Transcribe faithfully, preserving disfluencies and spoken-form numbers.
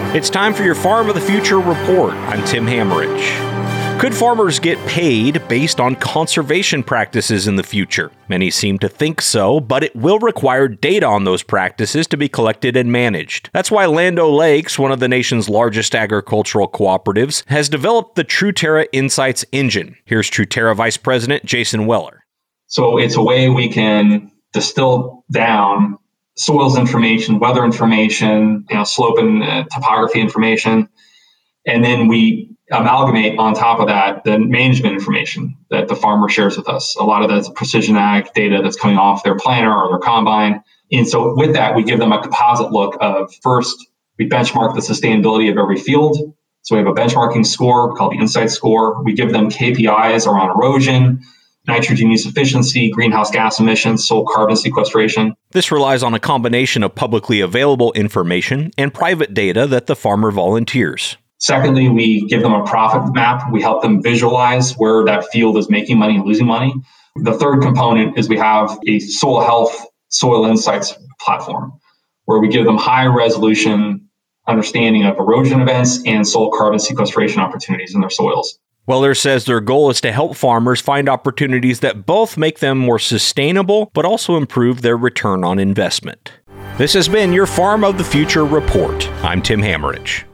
It's time for your Farm of the Future report. I'm Tim Hammerich. Could farmers get paid based on conservation practices in the future? Many seem to think so, but it will require data on those practices to be collected and managed. That's why Land O'Lakes, one of the nation's largest agricultural cooperatives, has developed the Truterra Insights Engine. Here's Truterra Vice President Jason Weller. So it's a way we can distill down soils information, weather information, you know, slope and uh, topography information, and then we amalgamate on top of that the management information that the farmer shares with us. A lot of that's precision ag data that's coming off their planter or their combine. And so with that, we give them a composite look of first, we benchmark the sustainability of every field. So we have a benchmarking score called the Insight Score. We give them K P Is around erosion, nitrogen use efficiency, greenhouse gas emissions, soil carbon sequestration. This relies on a combination of publicly available information and private data that the farmer volunteers. Secondly, we give them a profit map. We help them visualize where that field is making money and losing money. The third component is we have a soil health, soil insights platform where we give them high resolution understanding of erosion events and soil carbon sequestration opportunities in their soils. Weller says their goal is to help farmers find opportunities that both make them more sustainable, but also improve their return on investment. This has been your Farm of the Future report. I'm Tim Hammerich.